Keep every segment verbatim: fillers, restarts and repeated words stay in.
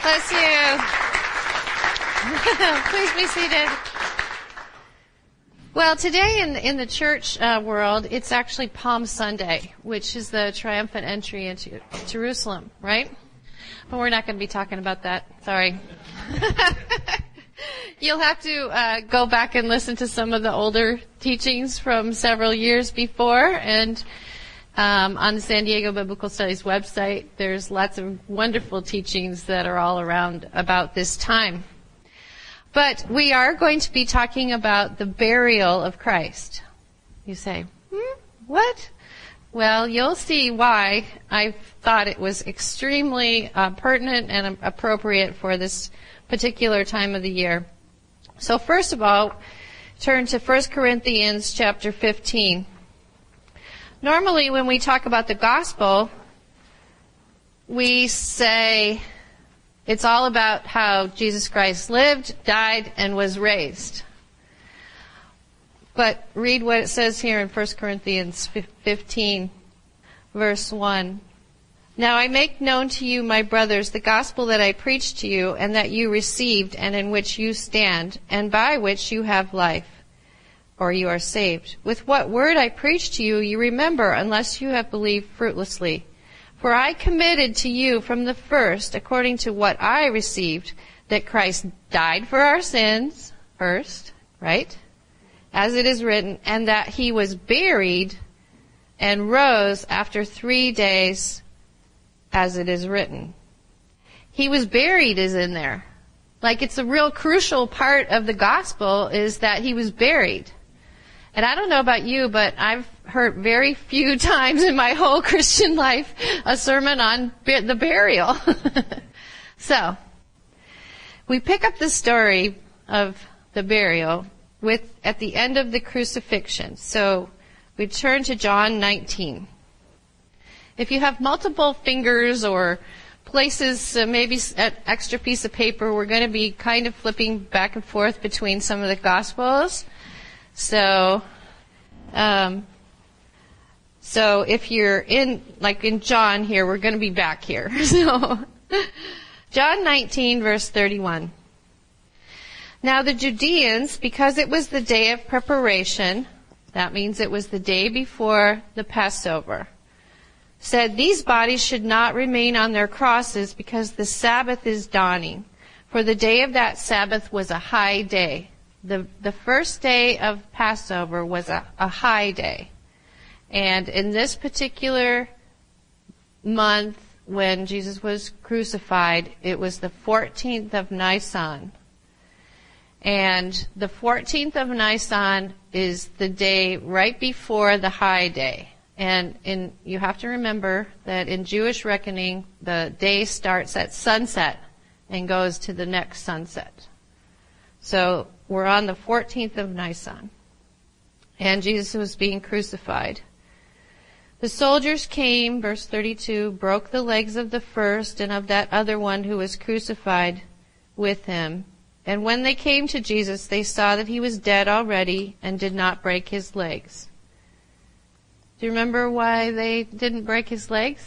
Bless you. Please be seated. Well, today in in the church uh, world, it's actually Palm Sunday, which is the triumphant entry into Jerusalem, right? But we're not going to be talking about that. Sorry. You'll have to uh, go back and listen to some of the older teachings from several years before, and um, on the San Diego Biblical Studies website, there's lots of wonderful teachings that are all around about this time. But we are going to be talking about the burial of Christ. You say, hmm, what? Well, you'll see why I thought it was extremely uh, pertinent and appropriate for this particular time of the year. So first of all, turn to First Corinthians chapter fifteen. Normally when we talk about the gospel, we say it's all about how Jesus Christ lived, died, and was raised. But read what it says here in First Corinthians fifteen, verse one. Now I make known to you, my brothers, the gospel that I preached to you, and that you received, and in which you stand, and by which you have life, or you are saved. With what word I preached to you, you remember, unless you have believed fruitlessly. For I committed to you from the first, according to what I received, that Christ died for our sins, first, right? As it is written, and that he was buried and rose after three days, as it is written. He was buried is in there. Like, it's a real crucial part of the gospel is that he was buried. And I don't know about you, but I've heard very few times in my whole Christian life a sermon on the burial. So, we pick up the story of the burial with at the end of the crucifixion. So, we turn to John nineteen. If you have multiple fingers or places, uh, maybe an extra piece of paper, we're going to be kind of flipping back and forth between some of the Gospels. So, um, so if you're in, like in John here, we're going to be back here. So, John nineteen, verse thirty-one. Now the Judeans, because it was the day of preparation, that means it was the day before the Passover, said these bodies should not remain on their crosses because the Sabbath is dawning. For the day of that Sabbath was a high day. The the first day of Passover was a, a high day. And in this particular month when Jesus was crucified, it was the fourteenth of Nisan. And the fourteenth of Nisan is the day right before the high day. And in, you have to remember that in Jewish reckoning, the day starts at sunset and goes to the next sunset. So we're on the fourteenth of Nisan. And Jesus was being crucified. The soldiers came, verse thirty-two, broke the legs of the first and of that other one who was crucified with him. And when they came to Jesus, they saw that he was dead already and did not break his legs. Do you remember why they didn't break his legs?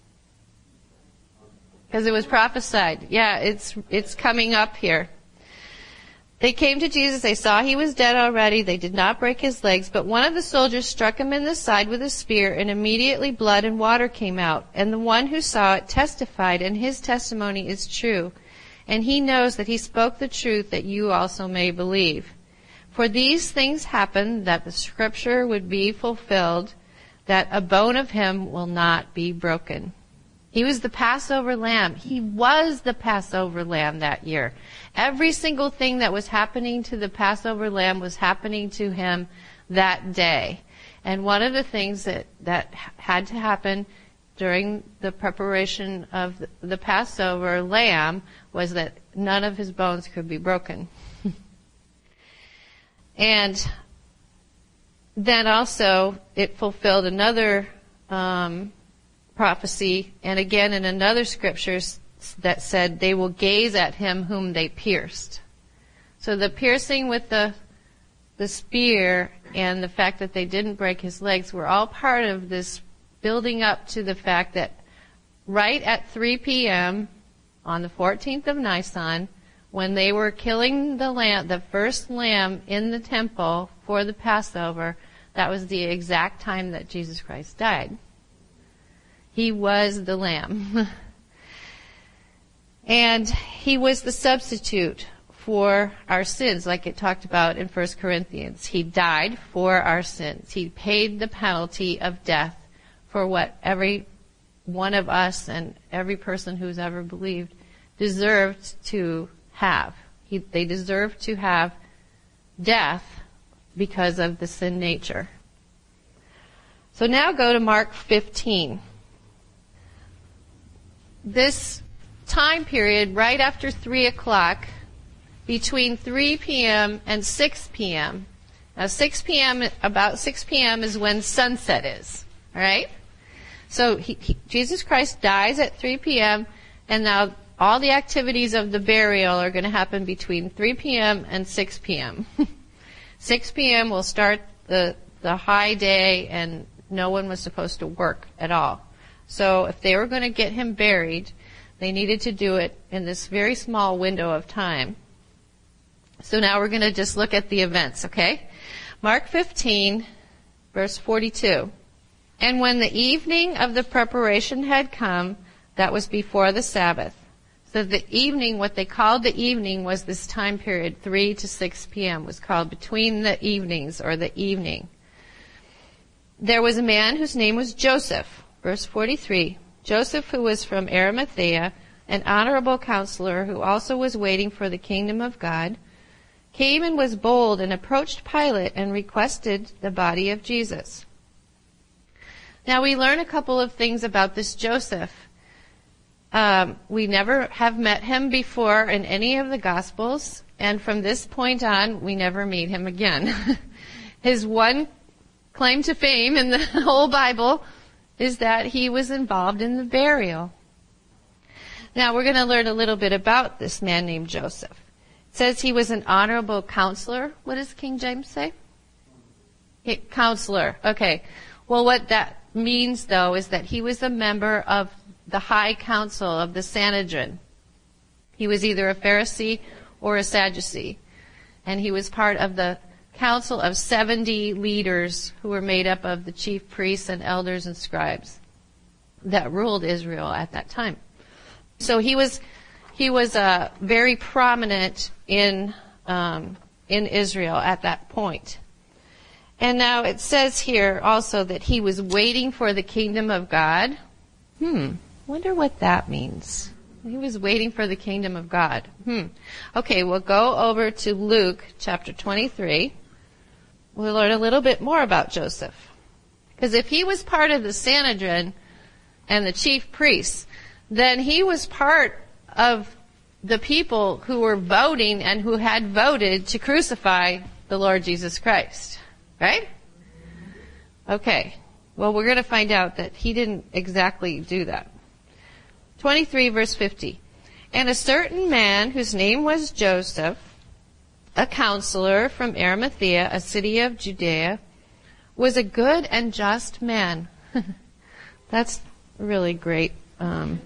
Because it was prophesied. Yeah, it's it's coming up here. They came to Jesus, they saw he was dead already, they did not break his legs, but one of the soldiers struck him in the side with a spear, and immediately blood and water came out. And the one who saw it testified, and his testimony is true. And he knows that he spoke the truth, that you also may believe. For these things happened that the scripture would be fulfilled, that a bone of him will not be broken. He was the Passover lamb. He was the Passover lamb that year. Every single thing that was happening to the Passover lamb was happening to him that day. And one of the things that, that had to happen during the preparation of the, the Passover lamb was that none of his bones could be broken. And then also it fulfilled another um, prophecy, and again in another scripture that said they will gaze at him whom they pierced. So the piercing with the the spear and the fact that they didn't break his legs were all part of this building up to the fact that right at three p.m. on the fourteenth of Nisan, when they were killing the lamb, the first lamb in the temple for the Passover, that was the exact time that Jesus Christ died. He was the lamb. And he was the substitute for our sins, like it talked about in First Corinthians. He died for our sins. He paid the penalty of death for what every one of us and every person who's ever believed deserved to have. He, they deserve to have death because of the sin nature. So now go to Mark fifteen. This time period right after three o'clock, between three p.m. and six p.m. Now six p.m., about six p.m. is when sunset is. All right? So he, he, Jesus Christ dies at three p.m. and now all the activities of the burial are going to happen between three p.m. and six p.m. six p.m. will start the, the high day, and no one was supposed to work at all. So if they were going to get him buried, they needed to do it in this very small window of time. So now we're going to just look at the events, okay? Mark fifteen, verse forty-two. And when the evening of the preparation had come, that was before the Sabbath. So the evening, what they called the evening, was this time period, three to six p.m. was called between the evenings, or the evening. There was a man whose name was Joseph, verse forty-three. Joseph, who was from Arimathea, an honorable counselor who also was waiting for the kingdom of God, came and was bold and approached Pilate and requested the body of Jesus. Now we learn a couple of things about this Joseph. Um, we never have met him before in any of the Gospels, and from this point on, we never meet him again. His one claim to fame in the whole Bible is that he was involved in the burial. Now we're going to learn a little bit about this man named Joseph. It says he was an honorable counselor. What does King James say? He, counselor. Okay. Well, what that means, though, is that he was a member of the high council of the Sanhedrin. He was either a Pharisee or a Sadducee. And he was part of the council of seventy leaders who were made up of the chief priests and elders and scribes that ruled Israel at that time. So he was he was uh, very prominent in um, in Israel at that point. And now it says here also that he was waiting for the kingdom of God. Hmm, wonder what that means. He was waiting for the kingdom of God. Hmm. Okay, we'll go over to Luke chapter twenty-three. We'll learn a little bit more about Joseph. Because if he was part of the Sanhedrin and the chief priests, then he was part of the people who were voting and who had voted to crucify the Lord Jesus Christ. Right? Okay. Well, we're going to find out that he didn't exactly do that. twenty-three, verse fifty. And a certain man whose name was Joseph, a counselor from Arimathea, a city of Judea, was a good and just man. That's really great. Um,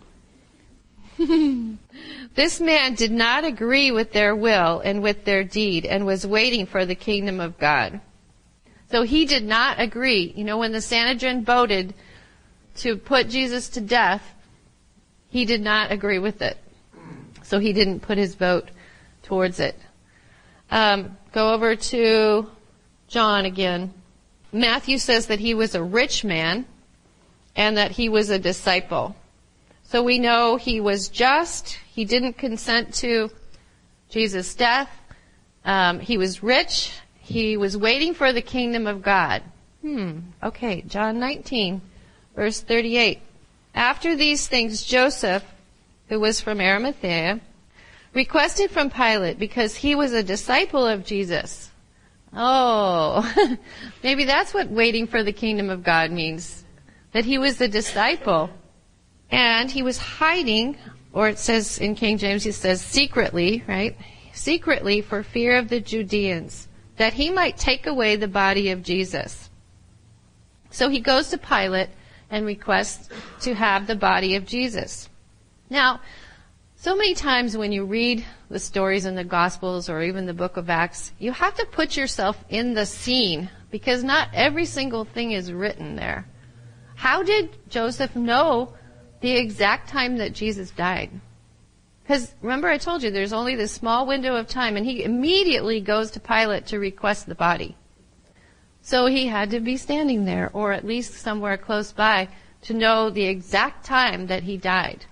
this man did not agree with their will and with their deed, and was waiting for the kingdom of God. So he did not agree. You know, when the Sanhedrin voted to put Jesus to death, he did not agree with it. So he didn't put his vote towards it. Um, go over to John again. Matthew says that he was a rich man and that he was a disciple. So we know he was just. He didn't consent to Jesus' death. Um, he was rich. He was waiting for the kingdom of God. Hmm. Okay, John nineteen, verse thirty-eight. After these things, Joseph, who was from Arimathea, requested from Pilate, because he was a disciple of Jesus. Oh, maybe that's what waiting for the kingdom of God means, that he was a disciple. And he was hiding, or it says in King James, it says secretly, right? Secretly for fear of the Judeans, that he might take away the body of Jesus. So he goes to Pilate and requests to have the body of Jesus. Now, So many times when you read the stories in the Gospels or even the book of Acts, you have to put yourself in the scene because not every single thing is written there. How did Joseph know the exact time that Jesus died? Because remember I told you there's only this small window of time, and he immediately goes to Pilate to request the body. So he had to be standing there, or at least somewhere close by, to know the exact time that he died.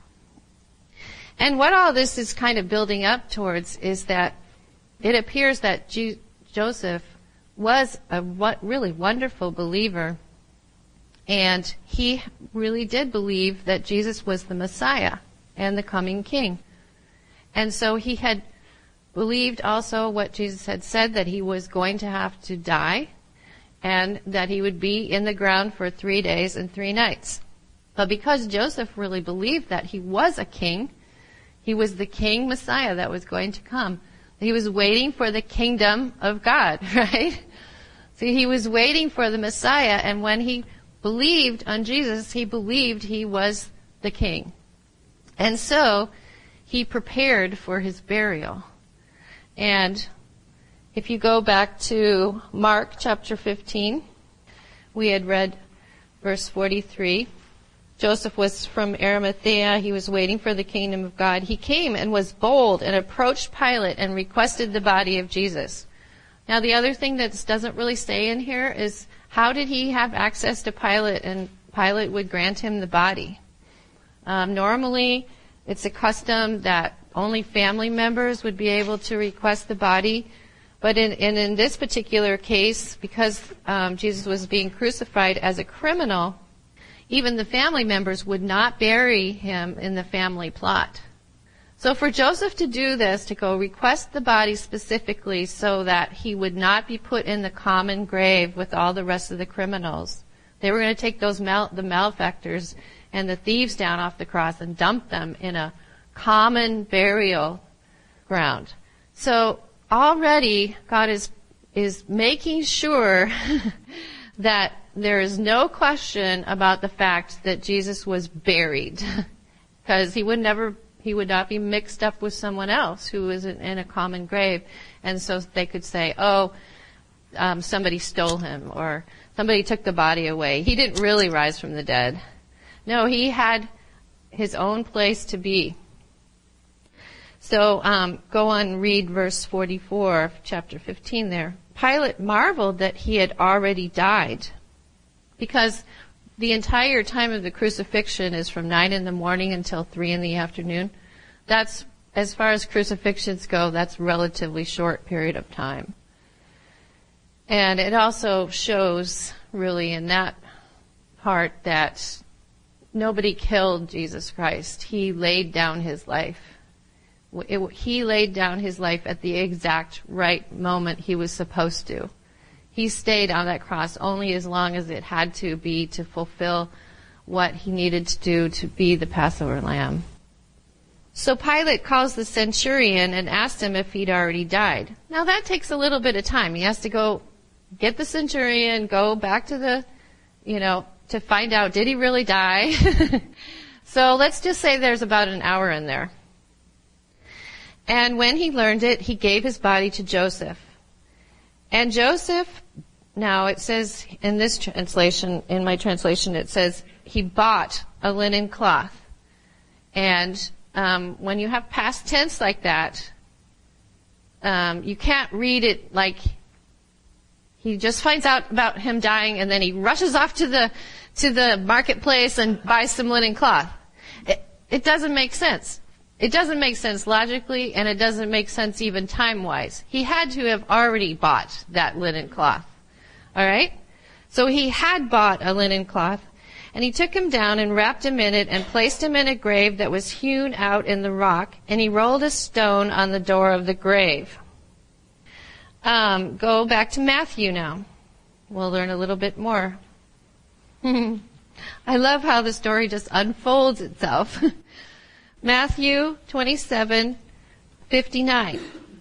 And what all this is kind of building up towards is that it appears that G- Joseph was a what, really wonderful believer, and he really did believe that Jesus was the Messiah and the coming King. And so he had believed also what Jesus had said, that he was going to have to die and that he would be in the ground for three days and three nights. But because Joseph really believed that he was a king, he was the king Messiah that was going to come. He was waiting for the kingdom of God, right? See, he was waiting for the Messiah, and when he believed on Jesus, he believed he was the king. And so he prepared for his burial. And if you go back to Mark chapter fifteen, we had read verse forty-three. Joseph was from Arimathea. He was waiting for the kingdom of God. He came and was bold and approached Pilate and requested the body of Jesus. Now the other thing that doesn't really say in here is, how did he have access to Pilate and Pilate would grant him the body? Um, normally, it's a custom that only family members would be able to request the body. But in, in, in this particular case, because um, Jesus was being crucified as a criminal, even the family members would not bury him in the family plot. So for Joseph to do this, to go request the body specifically so that he would not be put in the common grave with all the rest of the criminals, they were going to take those mal- the malefactors and the thieves down off the cross and dump them in a common burial ground. So already God is is making sure that there is no question about the fact that Jesus was buried, because he would never he would not be mixed up with someone else who was in, in a common grave, and so they could say, oh, um, somebody stole him, or somebody took the body away. He didn't really rise from the dead. No, he had his own place to be. So um, go on and read verse forty-four of chapter fifteen there. Pilate marveled that he had already died, because the entire time of the crucifixion is from nine in the morning until three in the afternoon. That's, as far as crucifixions go, that's a relatively short period of time. And it also shows, really, in that part that nobody killed Jesus Christ. He laid down his life. It, he laid down his life at the exact right moment he was supposed to. He stayed on that cross only as long as it had to be to fulfill what he needed to do to be the Passover lamb. So Pilate calls the centurion and asks him if he'd already died. Now that takes a little bit of time. He has to go get the centurion, go back to the, you know, to find out, did he really die? So let's just say there's about an hour in there. And when he learned it, he gave his body to Joseph. And Joseph, now it says in this translation, in my translation, it says he bought a linen cloth. And um, when you have past tense like that, um, you can't read it like he just finds out about him dying and then he rushes off to the to the marketplace and buys some linen cloth. It, it doesn't make sense. It doesn't make sense logically, and it doesn't make sense even time-wise. He had to have already bought that linen cloth. All right? So he had bought a linen cloth, and he took him down and wrapped him in it and placed him in a grave that was hewn out in the rock, and he rolled a stone on the door of the grave. Um, go back to Matthew now. We'll learn a little bit more. I love how the story just unfolds itself. Matthew twenty-seven fifty-nine.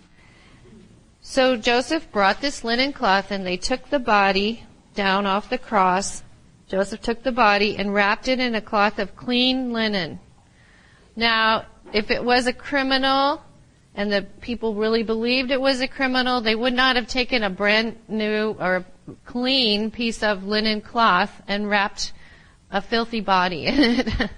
So Joseph brought this linen cloth, and they took the body down off the cross. Joseph took the body and wrapped it in a cloth of clean linen. Now, if it was a criminal and the people really believed it was a criminal, they would not have taken a brand new or clean piece of linen cloth and wrapped a filthy body in it.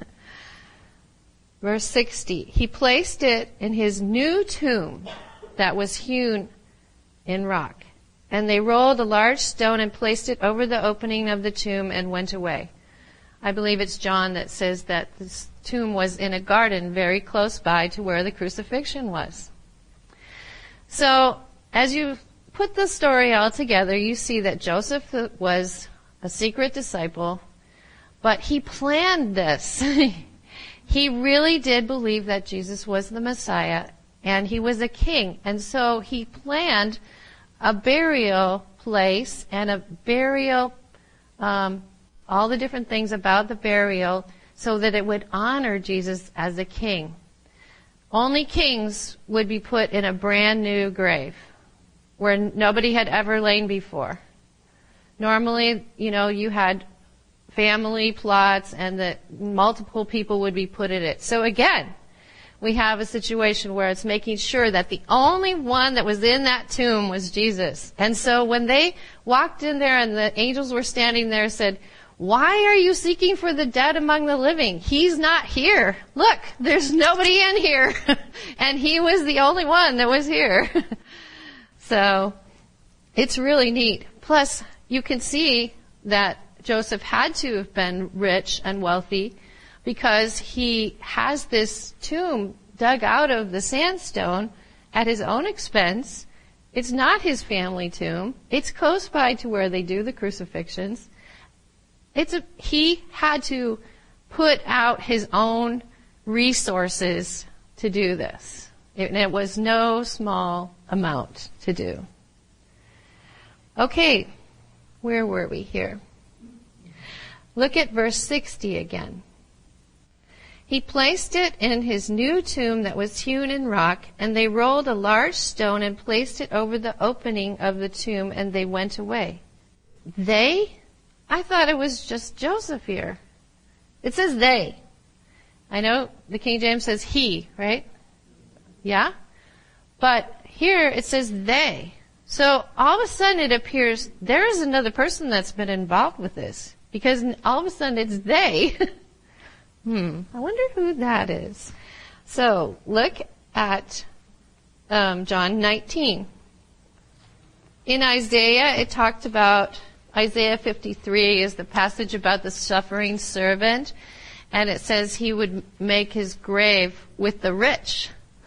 Verse sixty, he placed it in his new tomb that was hewn in rock. And they rolled a large stone and placed it over the opening of the tomb and went away. I believe it's John that says that this tomb was in a garden very close by to where the crucifixion was. So, as you put the story all together, you see that Joseph was a secret disciple, but he planned this. He really did believe that Jesus was the Messiah, and he was a king. And so he planned a burial place and a burial, um, all the different things about the burial so that it would honor Jesus as a king. Only kings would be put in a brand new grave where nobody had ever lain before. Normally, you know, you had family plots and that multiple people would be put in it. So again, we have a situation where it's making sure that the only one that was in that tomb was Jesus. And so when they walked in there and the angels were standing there and said, "Why are you seeking for the dead among the living? He's not here. Look, there's nobody in here." And he was the only one that was here. So it's really neat. Plus, you can see that Joseph had to have been rich and wealthy because he has this tomb dug out of the sandstone at his own expense. It's not his family tomb. It's close by to where they do the crucifixions. It's a, he had to put out his own resources to do this. It, and it was no small amount to do. Okay, where were we here? Look at verse sixty again. He placed it in his new tomb that was hewn in rock, and they rolled a large stone and placed it over the opening of the tomb, and they went away. They? I thought it was just Joseph here. It says they. I know the King James says he, right? Yeah? But here it says they. So all of a sudden it appears there is another person that's been involved with this. Because all of a sudden it's they. hmm, I wonder who that is. So look at um, John nineteen. In Isaiah, it talked about, Isaiah fifty-three is the passage about the suffering servant. And it says he would make his grave with the rich.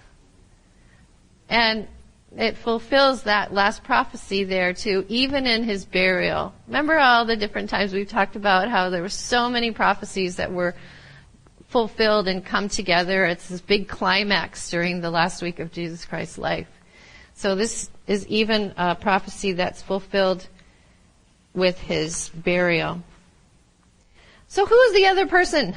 And it fulfills that last prophecy there too, even in his burial. Remember all the different times we've talked about how there were so many prophecies that were fulfilled and come together. It's this big climax during the last week of Jesus Christ's life. So this is even a prophecy that's fulfilled with his burial. So who is the other person?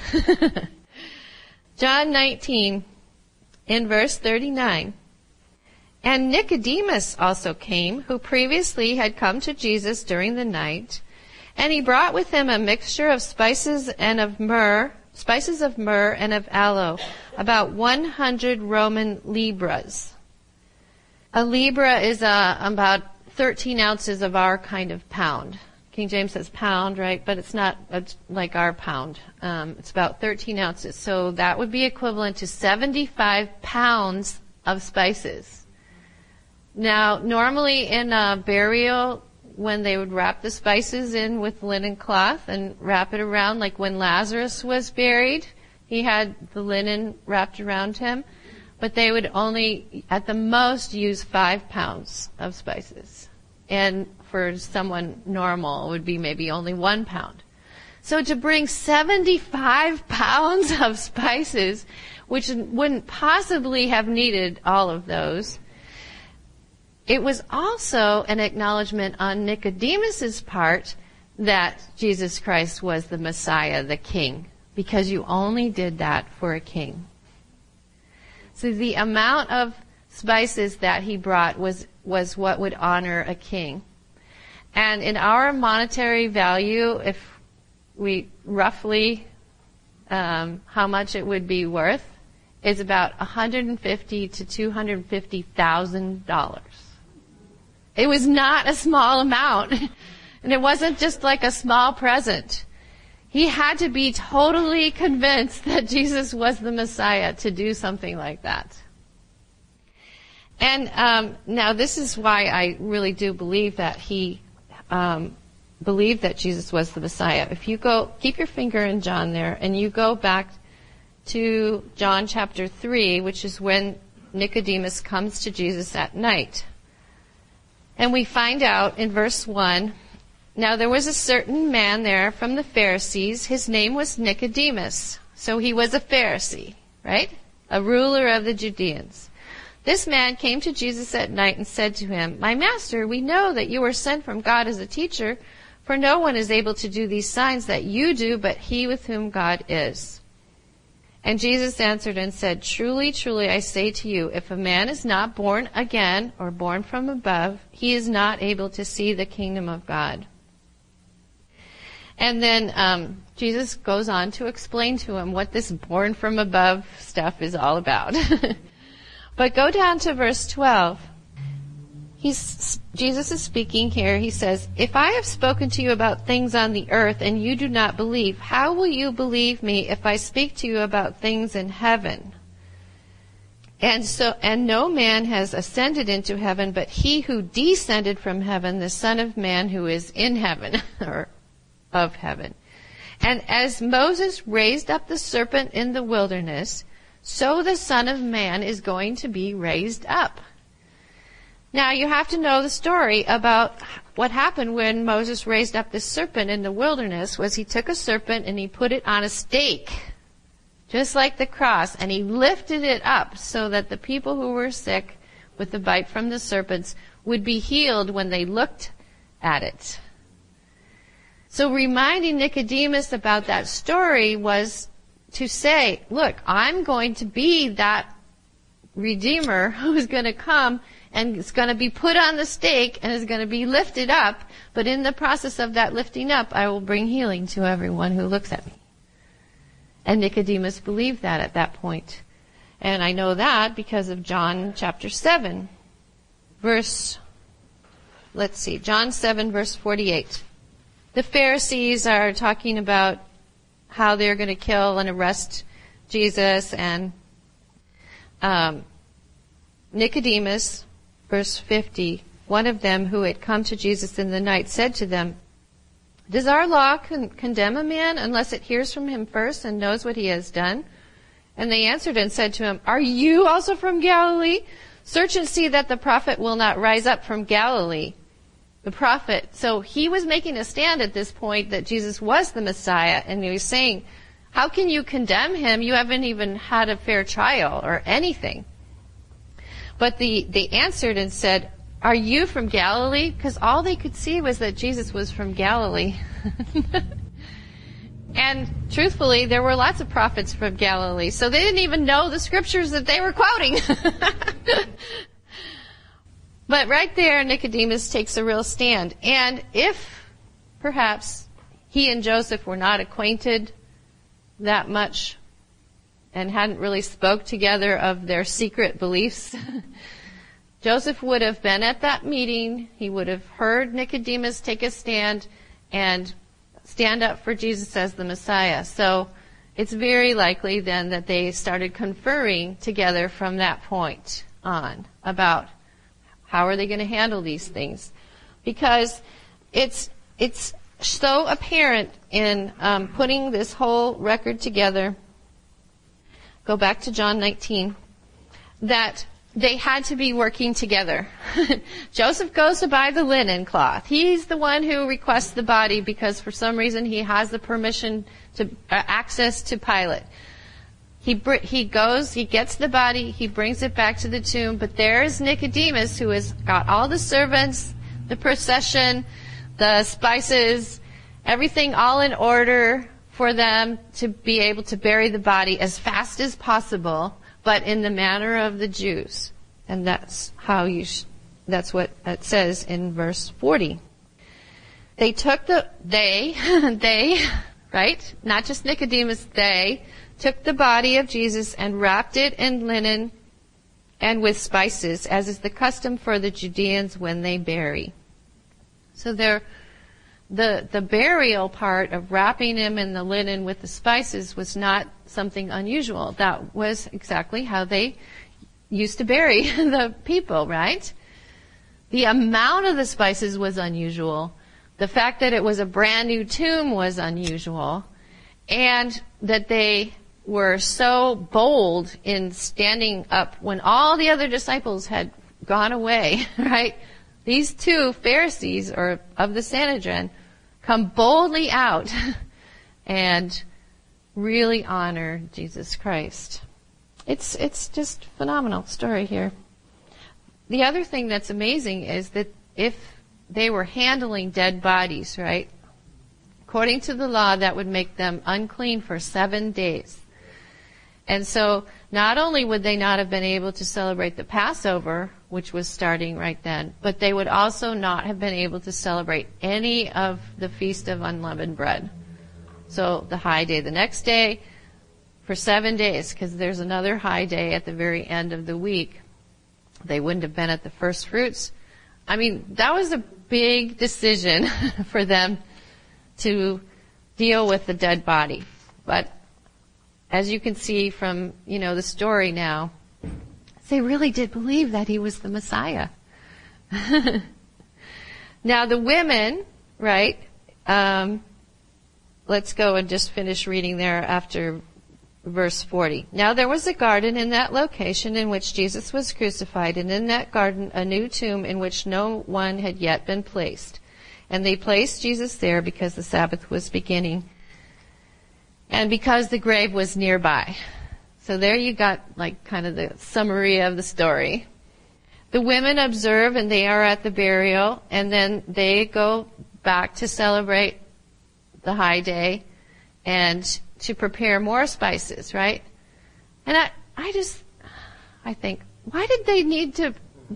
John nineteen in verse thirty-nine. And Nicodemus also came, who previously had come to Jesus during the night, and he brought with him a mixture of spices and of myrrh, spices of myrrh and of aloe, about one hundred Roman libras. A libra is uh, about thirteen ounces of our kind of pound. King James says pound, right? But it's not it's like our pound. Um, it's about thirteen ounces. So that would be equivalent to seventy-five pounds of spices. Now, normally in a burial, when they would wrap the spices in with linen cloth and wrap it around, like when Lazarus was buried, he had the linen wrapped around him, but they would only, at the most, use five pounds of spices. And for someone normal, it would be maybe only one pound. So to bring seventy-five pounds of spices, which wouldn't possibly have needed all of those, it was also an acknowledgement on Nicodemus's part that Jesus Christ was the Messiah, the King, because you only did that for a king. So the amount of spices that he brought was, was what would honor a king. And in our monetary value, if we roughly um, how much it would be worth, is about one hundred fifty to two hundred fifty thousand dollars. It was not a small amount. And it wasn't just like a small present. He had to be totally convinced that Jesus was the Messiah to do something like that. And um, now this is why I really do believe that he um, believed that Jesus was the Messiah. If you go, keep your finger in John there, and you go back to John chapter three, which is when Nicodemus comes to Jesus at night. And we find out in verse one, now there was a certain man there from the Pharisees. His name was Nicodemus. So he was a Pharisee, right? A ruler of the Judeans. This man came to Jesus at night and said to him, "My master, we know that you are sent from God as a teacher, for no one is able to do these signs that you do, but he with whom God is." And Jesus answered and said, "Truly, truly, I say to you, if a man is not born again, or born from above, he is not able to see the kingdom of God." And then um, Jesus goes on to explain to him what this born from above stuff is all about. But go down to verse twelve. He's, Jesus is speaking here. He says, "If I have spoken to you about things on the earth and you do not believe, how will you believe me if I speak to you about things in heaven? And so, and no man has ascended into heaven, but he who descended from heaven, the Son of Man who is in heaven," or of heaven. "And as Moses raised up the serpent in the wilderness, so the Son of Man is going to be raised up." Now you have to know the story about what happened when Moses raised up the serpent in the wilderness. Was he took a serpent and he put it on a stake, just like the cross, and he lifted it up so that the people who were sick with the bite from the serpents would be healed when they looked at it. So reminding Nicodemus about that story was to say, look, I'm going to be that Redeemer who's going to come and is going to be put on the stake and is going to be lifted up, but in the process of that lifting up, I will bring healing to everyone who looks at me. And Nicodemus believed that at that point. And I know that because of John chapter seven, verse, let's see, John seven, verse forty-eight. The Pharisees are talking about how they're going to kill and arrest Jesus, and um, Nicodemus, verse fifty, one of them who had come to Jesus in the night said to them, "Does our law con- condemn a man unless it hears from him first and knows what he has done?" And they answered and said to him, "Are you also from Galilee? Search and see that the prophet will not rise up from Galilee." The prophet, so he was making a stand at this point that Jesus was the Messiah, and he was saying, how can you condemn him? You haven't even had a fair trial or anything. But the, they answered and said, "Are you from Galilee?" Because all they could see was that Jesus was from Galilee. And truthfully, there were lots of prophets from Galilee, so they didn't even know the scriptures that they were quoting. But right there, Nicodemus takes a real stand. And if perhaps he and Joseph were not acquainted that much and hadn't really spoke together of their secret beliefs, Joseph would have been at that meeting. He would have heard Nicodemus take a stand and stand up for Jesus as the Messiah. So it's very likely then that they started conferring together from that point on about how are they going to handle these things? Because it's it's so apparent in um, putting this whole record together. Go back to John nineteen. That they had to be working together. Joseph goes to buy the linen cloth. He's the one who requests the body because for some reason he has the permission to uh, access to Pilate. He br- he goes, he gets the body, he brings it back to the tomb, but there's Nicodemus who has got all the servants, the procession, the spices, everything all in order for them to be able to bury the body as fast as possible, but in the manner of the Jews. And that's how you, sh- that's what it says in verse forty. They took the, they, they, right? Not just Nicodemus, they took the body of Jesus and wrapped it in linen and with spices, as is the custom for the Judeans when they bury. So there, the, the burial part of wrapping him in the linen with the spices was not something unusual. That was exactly how they used to bury the people, right? The amount of the spices was unusual. The fact that it was a brand new tomb was unusual. And that they were so bold in standing up when all the other disciples had gone away, right? These two Pharisees, or of the Sanhedrin, come boldly out and really honor Jesus Christ. It's, it's just a phenomenal story here. The other thing that's amazing is that if they were handling dead bodies, right? According to the law, that would make them unclean for seven days. And so not only would they not have been able to celebrate the Passover, which was starting right then, but they would also not have been able to celebrate any of the Feast of Unleavened Bread. So the high day the next day for seven days, because there's another high day at the very end of the week. They wouldn't have been at the first fruits. I mean, that was a big decision for them to deal with the dead body. But as you can see from, you know, the story now, they really did believe that he was the Messiah. Now the women, right, um, let's go and just finish reading there after verse forty. Now there was a garden in that location in which Jesus was crucified, and in that garden a new tomb in which no one had yet been placed. And they placed Jesus there because the Sabbath was beginning, and because the grave was nearby. So there you got like kind of the summary of the story. The women observe and they are at the burial, and then they go back to celebrate the high day and to prepare more spices, right? And I, I just, I think, why did they need to,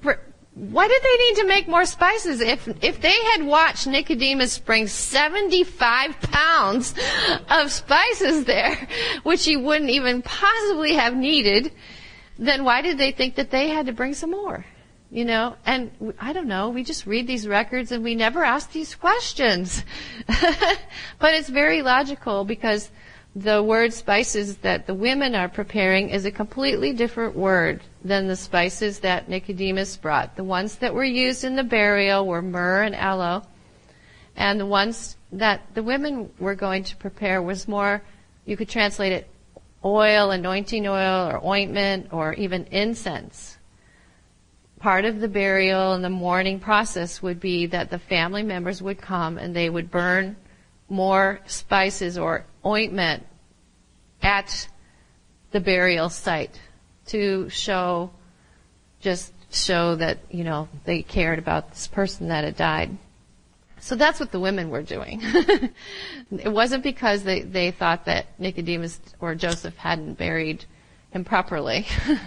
why did they need to make more spices? If, if they had watched Nicodemus bring seventy-five pounds of spices there, which he wouldn't even possibly have needed, then why did they think that they had to bring some more? You know, and I don't know, we just read these records and we never ask these questions. But it's very logical, because the word spices that the women are preparing is a completely different word than the spices that Nicodemus brought. The ones that were used in the burial were myrrh and aloe, and the ones that the women were going to prepare was more, you could translate it oil, anointing oil, or ointment, or even incense. Part of the burial and the mourning process would be that the family members would come and they would burn more spices or ointment at the burial site to show, just show that, you know, they cared about this person that had died. So that's what the women were doing. It wasn't because they, they thought that Nicodemus or Joseph hadn't buried him properly.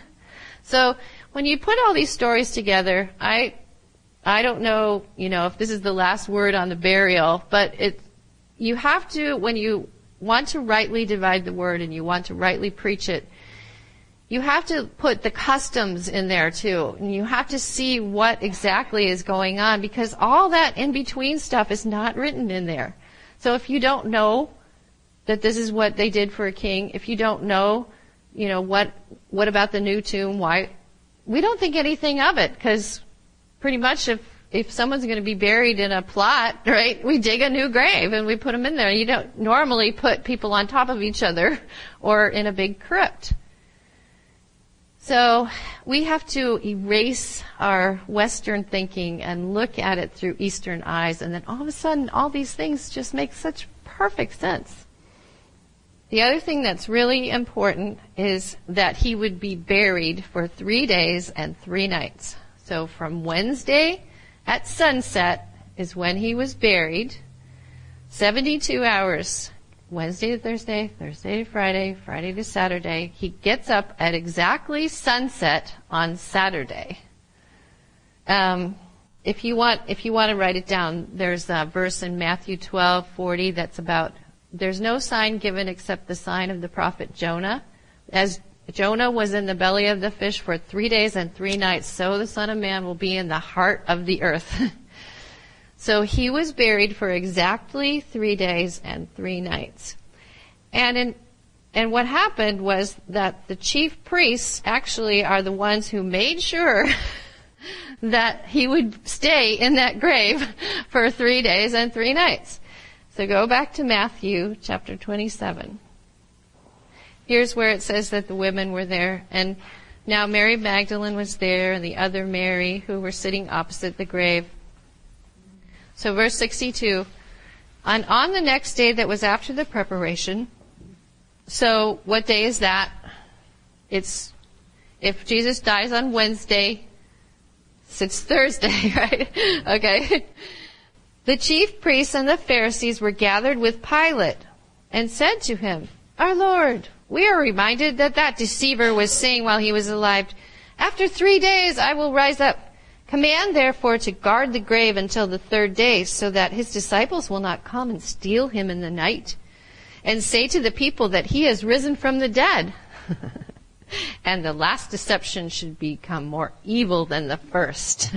So when you put all these stories together, I, I don't know, you know, if this is the last word on the burial, but it, you have to, when you want to rightly divide the word and you want to rightly preach it, you have to put the customs in there too. And you have to see what exactly is going on, because all that in between stuff is not written in there. So if you don't know that this is what they did for a king, if you don't know, you know, what, what about the new tomb, why, we don't think anything of it, because pretty much if If someone's going to be buried in a plot, right, we dig a new grave and we put them in there. You don't normally put people on top of each other or in a big crypt. So we have to erase our Western thinking and look at it through Eastern eyes, and then all of a sudden all these things just make such perfect sense. The other thing that's really important is that he would be buried for three days and three nights. So from Wednesday at sunset is when he was buried. seventy-two hours, Wednesday to Thursday, Thursday to Friday, Friday to Saturday. He gets up at exactly sunset on Saturday. Um, if you want, if you want to write it down, there's a verse in Matthew twelve forty that's about there's no sign given except the sign of the prophet Jonah. As Jonah was in the belly of the fish for three days and three nights, so the Son of Man will be in the heart of the earth. So he was buried for exactly three days and three nights. And in, and what happened was that the chief priests actually are the ones who made sure that he would stay in that grave for three days and three nights. So go back to Matthew chapter twenty-seven. Here's where it says that the women were there. And now Mary Magdalene was there and the other Mary who were sitting opposite the grave. So verse sixty-two. And on the next day that was after the preparation. So what day is that? It's, if Jesus dies on Wednesday, it's Thursday, right? Okay. The chief priests and the Pharisees were gathered with Pilate and said to him, Our Lord, we are reminded that that deceiver was saying while he was alive, After three days I will rise up. Command therefore to guard the grave until the third day, so that his disciples will not come and steal him in the night, and say to the people that he has risen from the dead. And the last deception should become more evil than the first.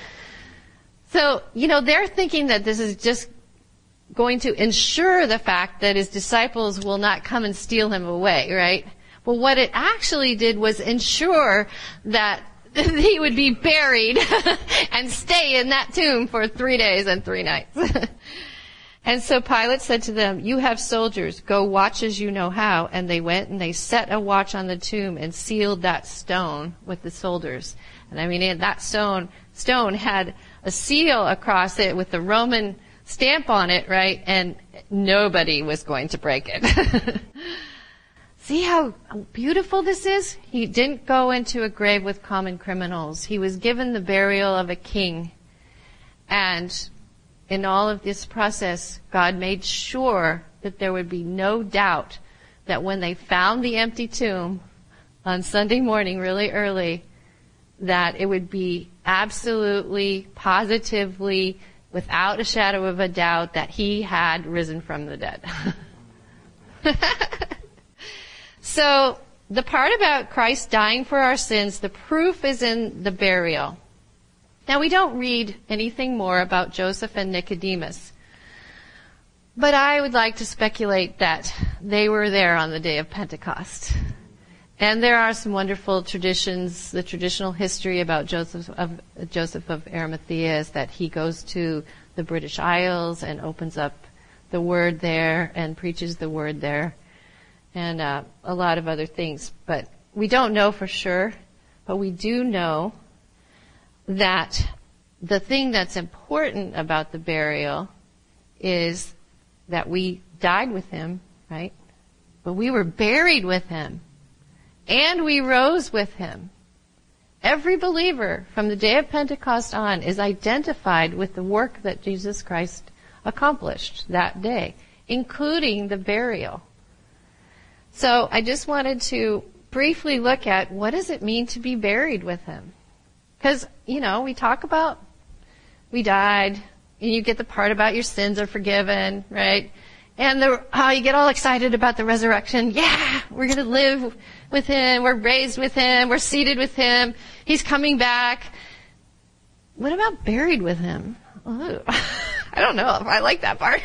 So, you know, they're thinking that this is just going to ensure the fact that his disciples will not come and steal him away, right? Well, what it actually did was ensure that he would be buried and stay in that tomb for three days and three nights. And so Pilate said to them, You have soldiers, go watch as you know how. And they went and they set a watch on the tomb and sealed that stone with the soldiers. And I mean, that stone, stone had a seal across it with the Roman stamp on it, right? And nobody was going to break it. See how beautiful this is? He didn't go into a grave with common criminals. He was given the burial of a king. And in all of this process, God made sure that there would be no doubt that when they found the empty tomb on Sunday morning really early, that it would be absolutely, positively, without a shadow of a doubt that he had risen from the dead. So the part about Christ dying for our sins, the proof is in the burial. Now, we don't read anything more about Joseph and Nicodemus, but I would like to speculate that they were there on the day of Pentecost. And there are some wonderful traditions. The traditional history about Joseph of, Joseph of Arimathea is that he goes to the British Isles and opens up the word there and preaches the word there, and uh, a lot of other things. But we don't know for sure, but we do know that the thing that's important about the burial is that we died with him, right? But we were buried with him. And we rose with him. Every believer from the day of Pentecost on is identified with the work that Jesus Christ accomplished that day, including the burial. So I just wanted to briefly look at what does it mean to be buried with him? Because, you know, we talk about we died, and you get the part about your sins are forgiven, right? And the, how you get all excited about the resurrection. Yeah, we're going to live with him. We're raised with him. We're seated with him. He's coming back. What about buried with him? Ooh, I don't know if I like that part.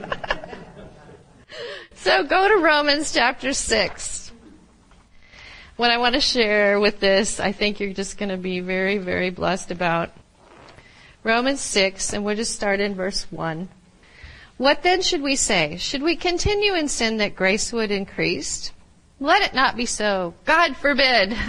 So go to Romans chapter six. What I want to share with this, I think you're just going to be very, very blessed about. Romans six, and we'll just start in verse one. What then should we say? Should we continue in sin that grace would increase? Let it not be so. God forbid.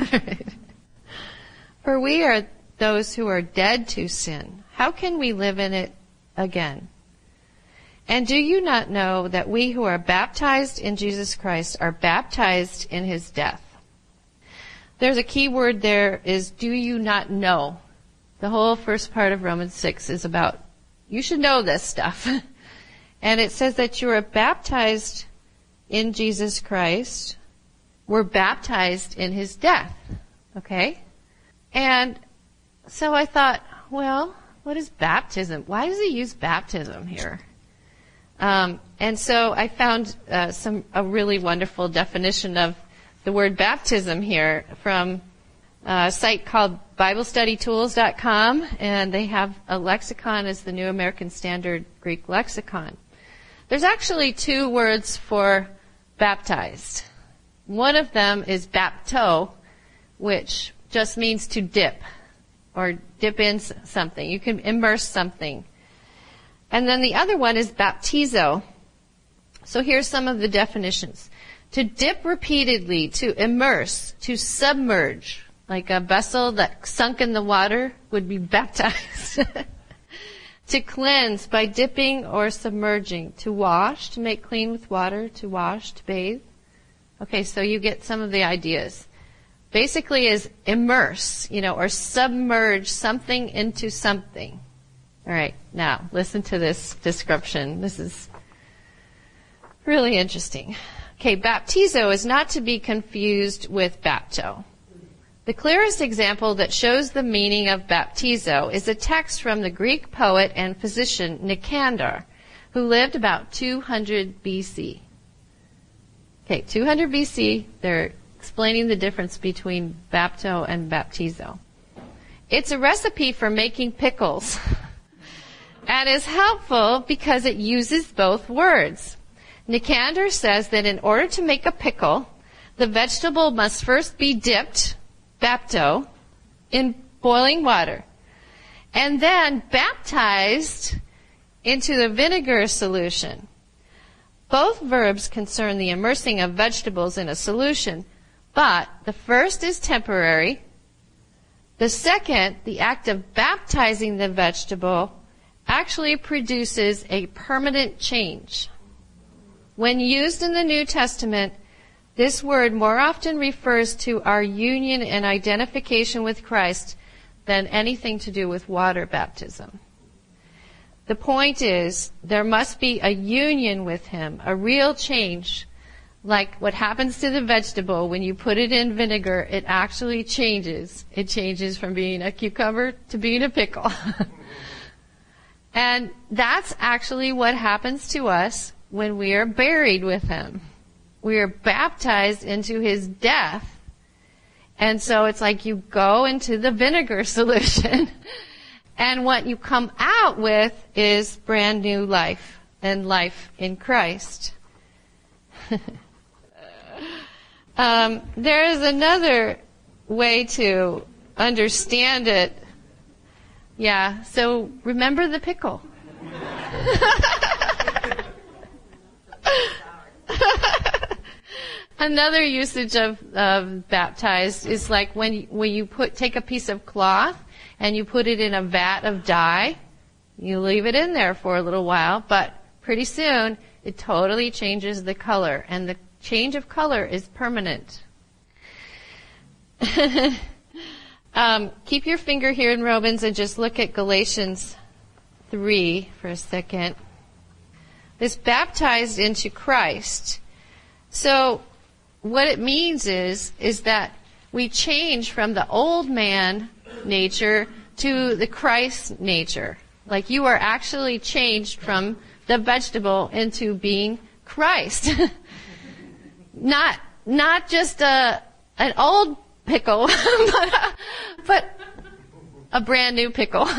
For we are those who are dead to sin. How can we live in it again? And do you not know that we who are baptized in Jesus Christ are baptized in his death? There's a key word there is, do you not know? The whole first part of Romans six is about, you should know this stuff. And it says that you are baptized in Jesus Christ. We're baptized in his death. Okay? And so I thought, well, what is baptism? Why does he use baptism here? Um, and so I found uh, some a really wonderful definition of the word baptism here from a site called Bible Study Tools dot com, and they have a lexicon as the New American Standard Greek Lexicon. There's actually two words for baptized. One of them is bapto, which just means to dip or dip in something. You can immerse something. And then the other one is baptizo. So here's some of the definitions. To dip repeatedly, to immerse, to submerge, like a vessel that sunk in the water would be baptized. To cleanse by dipping or submerging. To wash, to make clean with water, to wash, to bathe. Okay, so you get some of the ideas. Basically is immerse, you know, or submerge something into something. All right, now listen to this description. This is really interesting. Okay, baptizo is not to be confused with bapto. The clearest example that shows the meaning of baptizo is a text from the Greek poet and physician Nicander, who lived about two hundred B C. Okay, two hundred B C, they're explaining the difference between bapto and baptizo. It's a recipe for making pickles and is helpful because it uses both words. Nicander says that in order to make a pickle, the vegetable must first be dipped, bapto, in boiling water, and then baptized into the vinegar solution. Both verbs concern the immersing of vegetables in a solution, but the first is temporary. The second, the act of baptizing the vegetable, actually produces a permanent change. When used in the New Testament, this word more often refers to our union and identification with Christ than anything to do with water baptism. The point is, there must be a union with Him, a real change. Like what happens to the vegetable when you put it in vinegar, it actually changes. It changes from being a cucumber to being a pickle. And that's actually what happens to us when we are buried with Him. We are baptized into His death. And so it's like you go into the vinegar solution, and what you come out with is brand new life and life in Christ. um, there is another way to understand it. Yeah, so remember the pickle. Another usage of, of baptized is like when you, when you put take a piece of cloth and you put it in a vat of dye. You leave it in there for a little while, but pretty soon it totally changes the color, and the change of color is permanent. um, keep your finger here in Romans and just look at Galatians three for a second. This baptized into Christ. So what it means is, is that we change from the old man nature to the Christ nature. Like you are actually changed from the vegetable into being Christ. not, not just a, an old pickle, but, a, but a brand new pickle.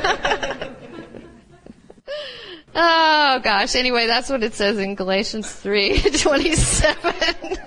Oh gosh, anyway, that's what it says in Galatians three twenty-seven.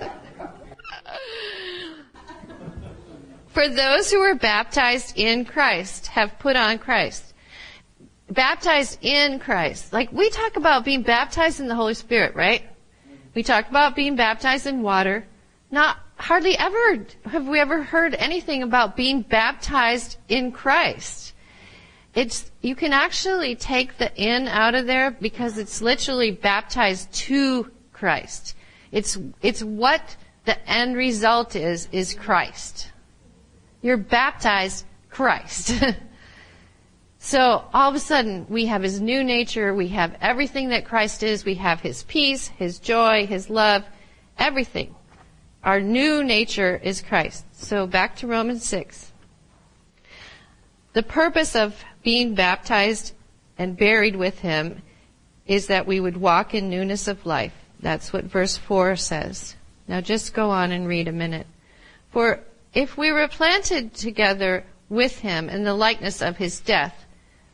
For those who were baptized in Christ have put on Christ. Baptized in Christ. Like we talk about being baptized in the Holy Spirit, right? We talk about being baptized in water. Not hardly ever have we ever heard anything about being baptized in Christ. It's, you can actually take the in out of there because it's literally baptized to Christ. It's, it's what the end result is, is Christ. You're baptized Christ. So all of a sudden we have His new nature, we have everything that Christ is, we have His peace, His joy, His love, everything. Our new nature is Christ. So back to Romans six. The purpose of being baptized and buried with Him is that we would walk in newness of life. That's what verse four says. Now just go on and read a minute. For if we were planted together with him in the likeness of his death,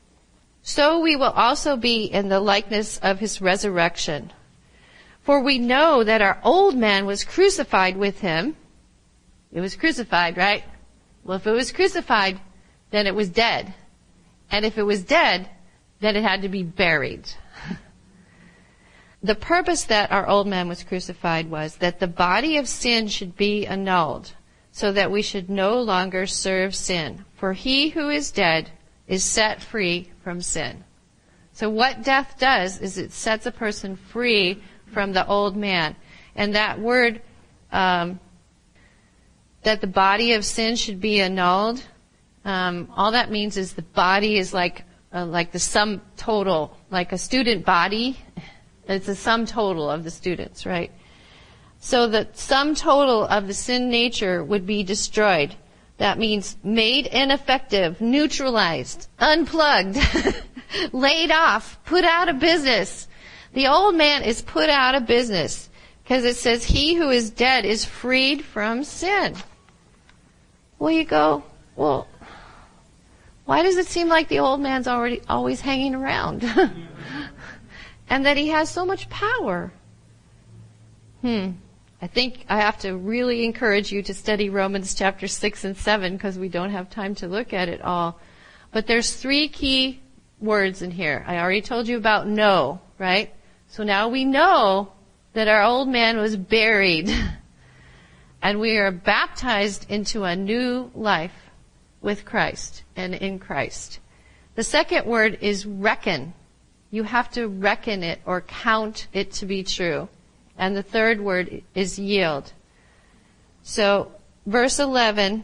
so we will also be in the likeness of his resurrection. For we know that our old man was crucified with him. It was crucified, right? Well, if it was crucified, then it was dead. And if it was dead, then it had to be buried. The purpose that our old man was crucified was that the body of sin should be annulled, so that we should no longer serve sin. For he who is dead is set free from sin. So what death does is it sets a person free from the old man. And that word, um, that the body of sin should be annulled, um, all that means is the body is like uh, like the sum total, like a student body. It's the sum total of the students, right? So the sum total of the sin nature would be destroyed. That means made ineffective, neutralized, unplugged, laid off, put out of business. The old man is put out of business because it says he who is dead is freed from sin. Well, you go, well, why does it seem like the old man's already always hanging around? And that he has so much power? Hmm. I think I have to really encourage you to study Romans chapter six and seven because we don't have time to look at it all. But there's three key words in here. I already told you about know, right? So now we know that our old man was buried and we are baptized into a new life with Christ and in Christ. The second word is reckon. You have to reckon it or count it to be true. And the third word is yield. So verse eleven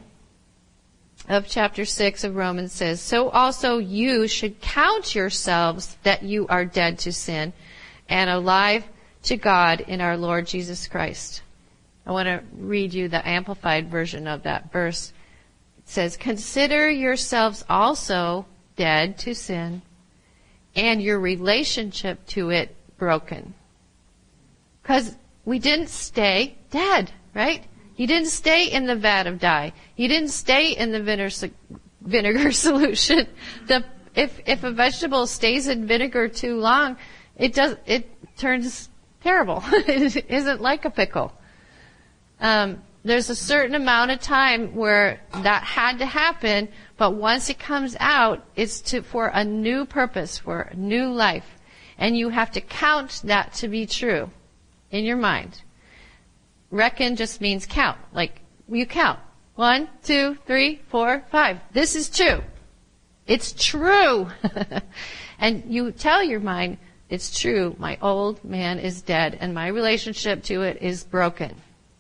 of chapter six of Romans says, so also you should count yourselves that you are dead to sin and alive to God in our Lord Jesus Christ. I want to read you the amplified version of that verse. It says, consider yourselves also dead to sin and your relationship to it broken. Because we didn't stay dead, right? You didn't stay in the vat of dye. You didn't stay in the vinegar, vinegar solution. The, if, if a vegetable stays in vinegar too long, it does, it turns terrible. It isn't like a pickle. Um, there's a certain amount of time where that had to happen, but once it comes out, it's to, for a new purpose, for a new life. And you have to count that to be true in your mind. Reckon just means count. Like, you count. One, two, three, four, five. This is true. It's true. And you tell your mind, it's true. My old man is dead and my relationship to it is broken.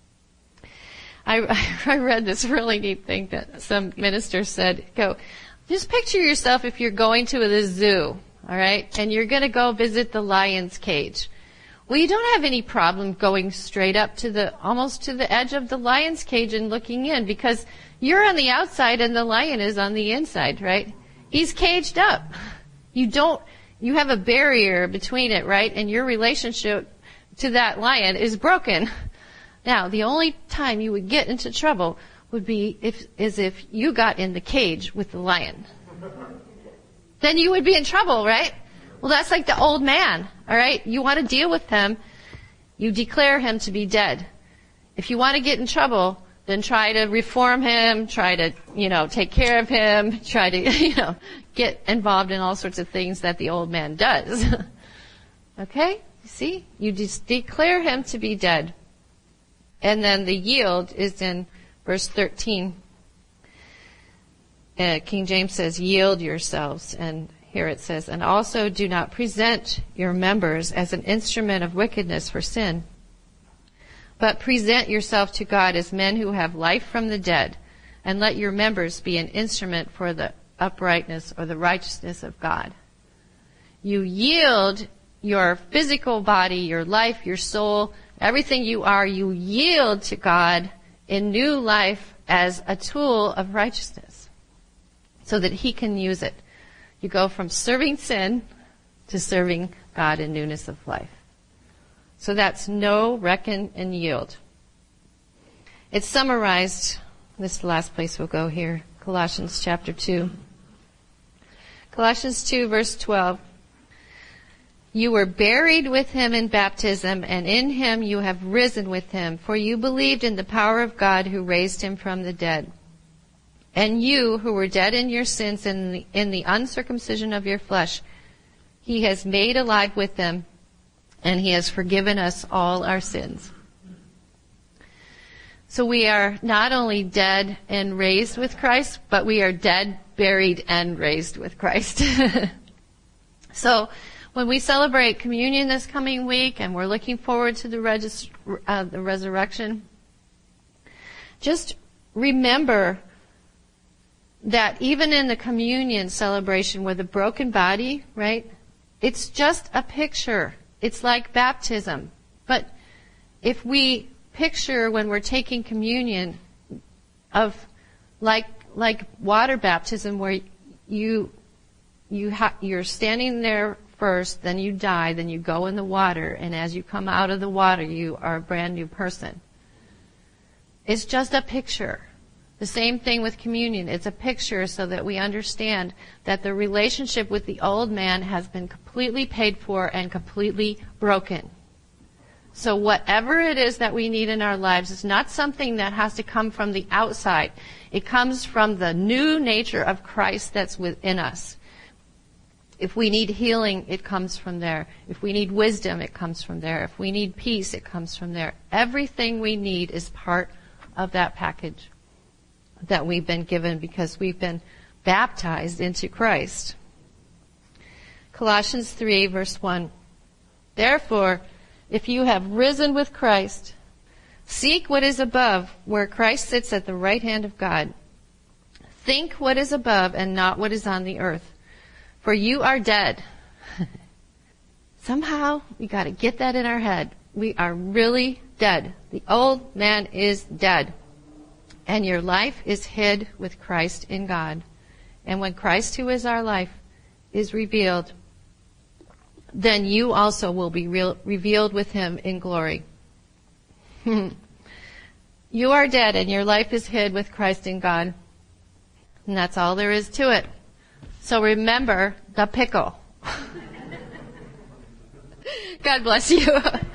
I, I read this really neat thing that some minister said, go, just picture yourself if you're going to the zoo, all right, and you're going to go visit the lion's cage. Well, you don't have any problem going straight up to the, almost to the edge of the lion's cage and looking in because you're on the outside and the lion is on the inside, right? He's caged up. You don't, you have a barrier between it, right? And your relationship to that lion is broken. Now, the only time you would get into trouble would be if, is if you got in the cage with the lion. Then you would be in trouble, right? Well, that's like the old man, all right? You want to deal with him, you declare him to be dead. If you want to get in trouble, then try to reform him, try to, you know, take care of him, try to, you know, get involved in all sorts of things that the old man does. Okay? You see? You just declare him to be dead. And then the yield is in verse thirteen. Uh, King James says, yield yourselves. And here it says, and also do not present your members as an instrument of wickedness for sin, but present yourself to God as men who have life from the dead, and let your members be an instrument for the uprightness or the righteousness of God. You yield your physical body, your life, your soul, everything you are, you yield to God in new life as a tool of righteousness so that he can use it. You go from serving sin to serving God in newness of life. So that's know, reckon, and yield. It's summarized, this is the last place we'll go here, Colossians chapter two. Colossians two verse twelve. You were buried with him in baptism, and in him you have risen with him, for you believed in the power of God who raised him from the dead. And you, who were dead in your sins and in the, in the uncircumcision of your flesh, he has made alive with them, and he has forgiven us all our sins. So we are not only dead and raised with Christ, but we are dead, buried, and raised with Christ. So when we celebrate communion this coming week, and we're looking forward to the, regis- uh, the resurrection, just remember that even in the communion celebration with a broken body, right, it's just a picture. It's like baptism. But if we picture when we're taking communion of like like water baptism, where you you ha- you're standing there first, then you die, then you go in the water, and as you come out of the water, you are a brand new person. It's just a picture. The same thing with communion. It's a picture so that we understand that the relationship with the old man has been completely paid for and completely broken. So whatever it is that we need in our lives is not something that has to come from the outside. It comes from the new nature of Christ that's within us. If we need healing, it comes from there. If we need wisdom, it comes from there. If we need peace, it comes from there. Everything we need is part of that package that we've been given because we've been baptized into Christ. Colossians three, verse one. Therefore, if you have risen with Christ, seek what is above, where Christ sits at the right hand of God. Think what is above and not what is on the earth, for you are dead. Somehow, we got to get that in our head. We are really dead. The old man is dead. And your life is hid with Christ in God. And when Christ, who is our life, is revealed, then you also will be real, revealed with him in glory. You are dead and your life is hid with Christ in God. And that's all there is to it. So remember the pickle. God bless you.